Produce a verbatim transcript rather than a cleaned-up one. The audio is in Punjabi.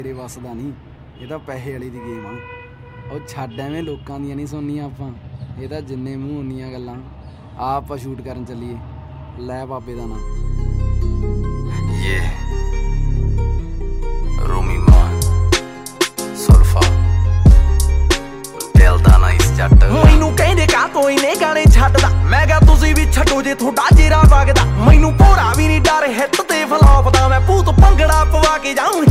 ਤੇਰੇ ਵੱਸ ਦਾ ਨਹੀਂ, ਇਹ ਤਾਂ ਪੈਸੇ ਵਾਲੀ ਦੀ ਗੇਮ ਆ। ਉਹ ਛੱਡ ਐਵੇਂ ਲੋਕਾਂ ਦੀਆਂ ਨਹੀਂ ਸੁਣਨੀਆਂ ਆਪਾਂ, ਇਹ ਤਾਂ ਜਿੰਨੇ ਮੂੰਹ ਉਨੀਆਂ ਗੱਲਾਂ। ਆ ਆਪਾਂ ਸ਼ੂਟ ਕਰਨ ਚੱਲੀਏ, ਲੈ ਬਾਬੇ ਦਾ ਨਾਂ। Yeah, Rumi Man, Sulfa, ਦਿਲ ਦਾ ਨਾ ਇਸ ਜੱਟ। ਮੈਨੂੰ ਕਹਿੰਦੇ ਕਾ ਕੋਈ ਨੇ ਗਾਣੇ ਛੱਡਦਾ, ਮੈਂ ਕਿਹਾ ਤੁਸੀਂ ਵੀ ਛੱਡੋ ਜੇ ਤੁਹਾਡਾ ਜੇਰਾ ਵਗਦਾ। ਮੈਨੂੰ ਭੋਰਾ ਵੀ ਨਹੀਂ ਡਰ ਹਿੱਟ ਤੇ ਫਲੌਪ ਦਾ, ਮੈਂ ਭੂਤ ਭੰਗੜਾ ਪਵਾ ਕੇ ਜਾਊਂ